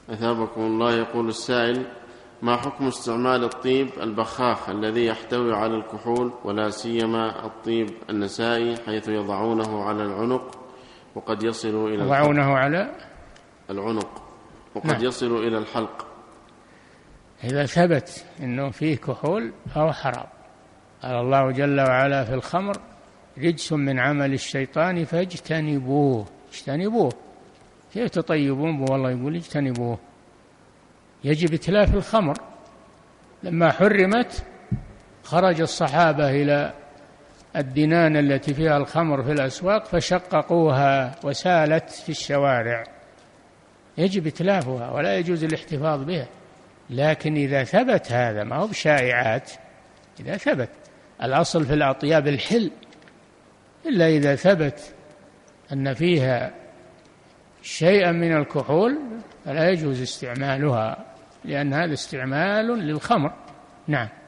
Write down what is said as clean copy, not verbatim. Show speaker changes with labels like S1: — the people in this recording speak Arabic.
S1: أثابكم الله. يقول السائل: ما حكم استعمال الطيب البخاخ الذي يحتوي على الكحول، ولا سيما الطيب النسائي، حيث يضعونه على العنق وقد يصل إلى
S2: يضعونه على
S1: العنق وقد يصل إلى الحلق؟
S2: إذا ثبت أنه فيه كحول فهو حرام. قال الله جل وعلا في الخمر: رجس من عمل الشيطان فاجتنبوه. اجتنبوه، كيف تطيبون؟ والله يقول اجتنبوه. يجب إتلاف الخمر. لما حرمت خرج الصحابة إلى الدنان التي فيها الخمر في الأسواق فشققوها وسالت في الشوارع. يجب إتلافها ولا يجوز الاحتفاظ بها. لكن إذا ثبت هذا، ما هو بشائعات، إذا ثبت، الأصل في الأطياب الحل، إلا إذا ثبت أن فيها شيئا من الكحول فلا يجوز استعمالها، لأن هذا استعمال للخمر. نعم.